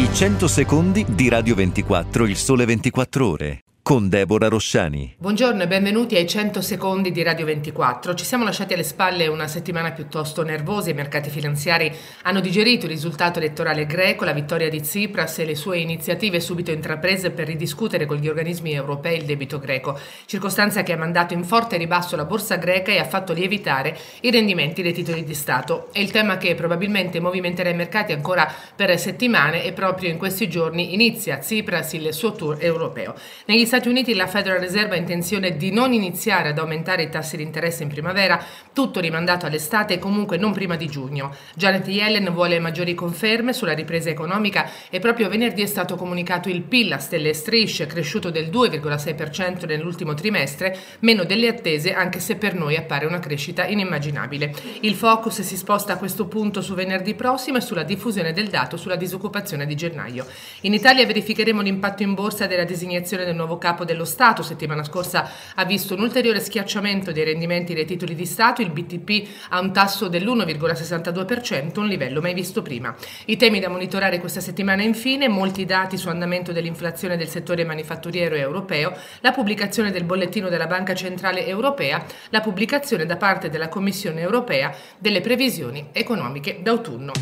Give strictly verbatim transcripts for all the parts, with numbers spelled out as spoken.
cento secondi di Radio ventiquattro, il sole ventiquattro ore, con Deborah Rosciani. Buongiorno e benvenuti ai cento secondi di Radio ventiquattro. Ci siamo lasciati alle spalle una settimana piuttosto nervosa. I mercati finanziari hanno digerito il risultato elettorale greco, la vittoria di Tsipras e le sue iniziative subito intraprese per ridiscutere con gli organismi europei il debito greco, circostanza che ha mandato in forte ribasso la borsa greca e ha fatto lievitare i rendimenti dei titoli di Stato. È il tema che probabilmente movimenterà i mercati ancora per settimane e proprio in questi giorni inizia Tsipras il suo tour europeo. Negli Stati Uniti la Federal Reserve ha intenzione di non iniziare ad aumentare i tassi di interesse in primavera, tutto rimandato all'estate e comunque non prima di giugno. Janet Yellen vuole maggiori conferme sulla ripresa economica e proprio venerdì è stato comunicato il P I L a stelle e strisce, cresciuto del due virgola sei per cento nell'ultimo trimestre, meno delle attese anche se per noi appare una crescita inimmaginabile. Il focus si sposta a questo punto su venerdì prossimo e sulla diffusione del dato sulla disoccupazione di gennaio. In Italia verificheremo l'impatto in borsa della designazione del nuovo capo dello Stato. Settimana scorsa ha visto un ulteriore schiacciamento dei rendimenti dei titoli di Stato, il B T P ha un tasso dell'uno virgola sessantadue per cento, un livello mai visto prima. I temi da monitorare questa settimana infine, molti dati su andamento dell'inflazione del settore manifatturiero e europeo, la pubblicazione del bollettino della Banca Centrale Europea, la pubblicazione da parte della Commissione Europea delle previsioni economiche d'autunno.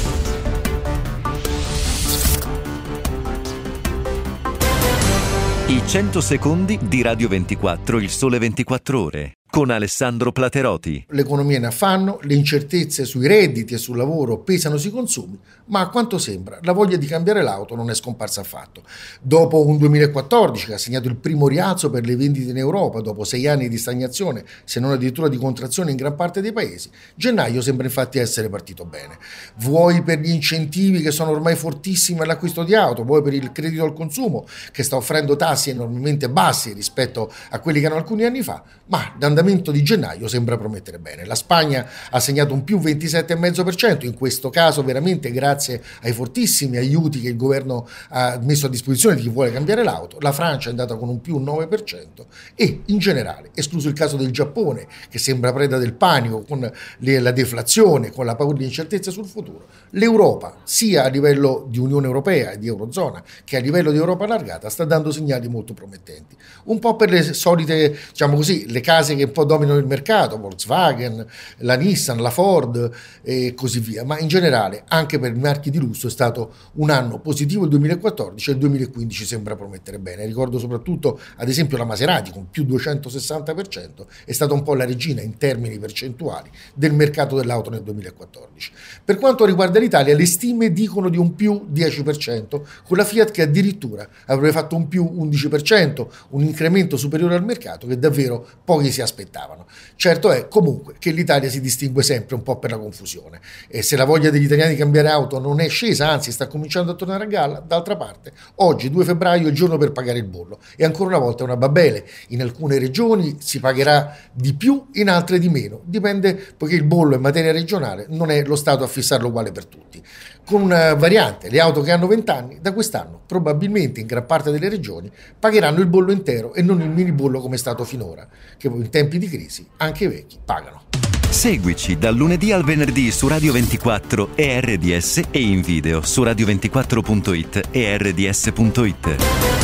I cento secondi di Radio ventiquattro, il sole ventiquattro ore, con Alessandro Plateroti. L'economia è in affanno, le incertezze sui redditi e sul lavoro pesano sui consumi, ma a quanto sembra la voglia di cambiare l'auto non è scomparsa affatto. Dopo un duemilaquattordici che ha segnato il primo rialzo per le vendite in Europa, dopo sei anni di stagnazione, se non addirittura di contrazione in gran parte dei paesi, gennaio sembra infatti essere partito bene. Vuoi per gli incentivi che sono ormai fortissimi all'acquisto di auto, vuoi per il credito al consumo che sta offrendo tassi enormemente bassi rispetto a quelli che erano alcuni anni fa, ma l'andamento di gennaio sembra promettere bene. La Spagna ha segnato un più ventisette virgola cinque per cento, in questo caso veramente grazie ai fortissimi aiuti che il governo ha messo a disposizione di chi vuole cambiare l'auto. La Francia è andata con un più nove per cento e in generale, escluso il caso del Giappone che sembra preda del panico con le, la deflazione, con la paura di incertezza sul futuro, l'Europa sia a livello di Unione Europea e di Eurozona che a livello di Europa allargata sta dando segnali molto promettenti, un po' per le solite, diciamo così, le case che un po' dominano il mercato, Volkswagen, la Nissan, la Ford e così via, ma in generale anche per i marchi di lusso è stato un anno positivo il duemilaquattordici e il duemilaquindici sembra promettere bene. Ricordo soprattutto ad esempio la Maserati con più duecentosessanta per cento, è stata un po' la regina in termini percentuali del mercato dell'auto nel duemilaquattordici. Per quanto riguarda l'Italia, le stime dicono di un più dieci per cento, con la Fiat che addirittura avrebbe fatto un più undici per cento, un incremento superiore al mercato che davvero pochi si aspettavano. Certo è comunque che l'Italia si distingue sempre un po' per la confusione e se la voglia degli italiani di cambiare auto non è scesa, anzi sta cominciando a tornare a galla, d'altra parte oggi due febbraio è il giorno per pagare il bollo e ancora una volta è una babele. In alcune regioni si pagherà di più, in altre di meno, dipende, poiché il bollo in materia regionale non è lo Stato a fissarlo uguale per tutti. Con una variante, le auto che hanno venti anni da quest'anno probabilmente in gran parte delle regioni pagheranno il bollo intero e non il mini bollo come è stato finora, che in tempi di crisi anche i vecchi pagano. Seguici dal lunedì al venerdì su Radio ventiquattro e R D S e in video su radio ventiquattro punto it e R D S punto it.